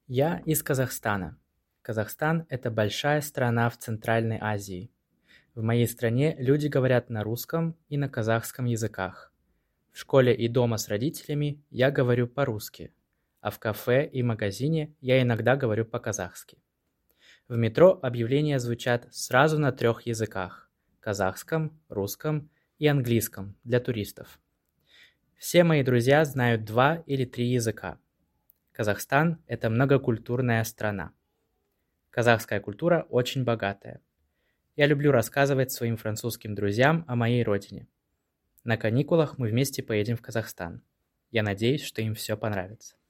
Я из Казахстана. Казахстан– это большая страна в Центральной Азии. В моей стране люди говорят на русском и на казахском языках. В школе и дома с родителями я говорю по-русски, а в кафе и магазине я иногда говорю по-казахски. В метро объявления звучат сразу на 3 языках– казахском, русском и английском для туристов. Все мои друзья знают 2 или 3 языка. Казахстан– это многокультурная страна. Казахская культура очень богатая. Я люблю рассказывать своим французским друзьям о моей родине. На каникулах мы вместе поедем в Казахстан. Я надеюсь, что им все понравится.